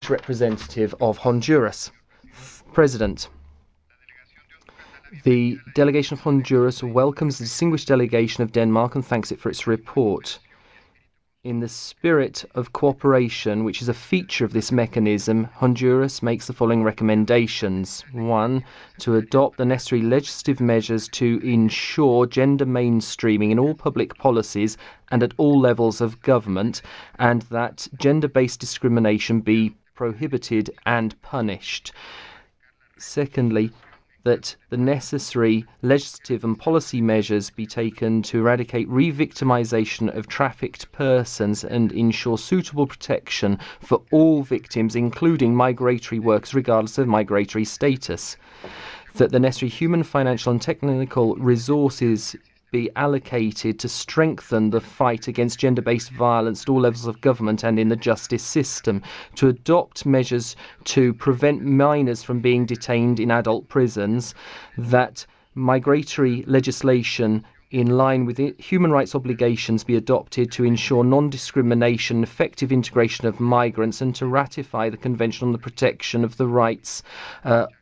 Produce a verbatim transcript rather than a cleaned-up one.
representative of Honduras. President, the delegation of Honduras welcomes the distinguished delegation of Denmark and thanks it for its report. In the spirit of cooperation, which is a feature of this mechanism, Honduras makes the following recommendations. One, to adopt the necessary legislative measures to ensure gender mainstreaming in all public policies and at all levels of government, and that gender-based discrimination be prohibited and punished. Secondly, that the necessary legislative and policy measures be taken to eradicate re-victimization of trafficked persons and ensure suitable protection for all victims, including migratory workers, regardless of migratory status. That the necessary human, financial and technical resources be allocated to strengthen the fight against gender-based violence at all levels of government and in the justice system, to adopt measures to prevent minors from being detained in adult prisons, that migratory legislation in line with human rights obligations be adopted to ensure non-discrimination and effective integration of migrants, and to ratify the Convention on the Protection of the Rights uh,